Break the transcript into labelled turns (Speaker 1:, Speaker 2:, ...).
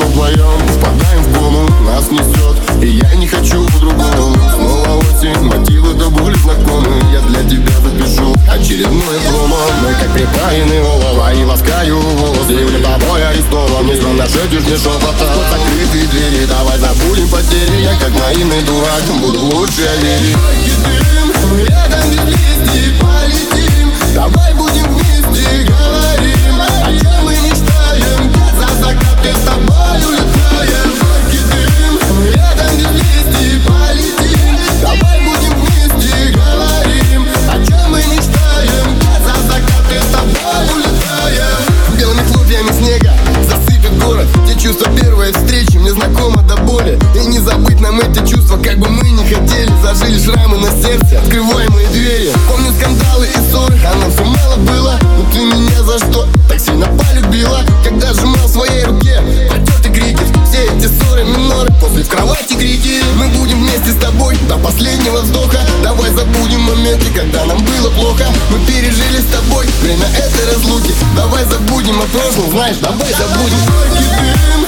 Speaker 1: мы вдвоем впадаем в кому, нас несет, и я не хочу по-другому. Снова осень, мотивы до боли знакомы. Я для тебя запишу очередное промо. Мы как припаянные олова, и ласкаю волос. Явлю тобой арестован, не знал нашедешь мне шепота. Вот закрытые двери, давай забудем потери. Я как наивный дурак, буду лучше верить. Рядом без листьев полетим, давай будем вместе говорим, о чем мы мечтаем. За закат с тобой улетаем. Рядом без листьев полетим, давай будем вместе говорим, о чем мы мечтаем. За закат с тобой улетаем. Белыми хлопьями снега засыпет город. Те чувства первой встречи мне знакомы до боли. И не забыть нам эти чувства, как бы мы ни хотели. Зажили шрамы на сердце, открываемые двери. Помню скандалы и ссоры, а нам все мало было. Но ты меня за что так сильно полюбила? Когда сжимал в своей руке потертый крикет. Все эти ссоры миноры, после в кровати крики. Мы будем вместе с тобой до последнего вздоха. Давай забудем моменты, когда нам было плохо. Мы пережили с тобой время этой разлуки. Давай забудем о прошлом, знаешь, давай забудем.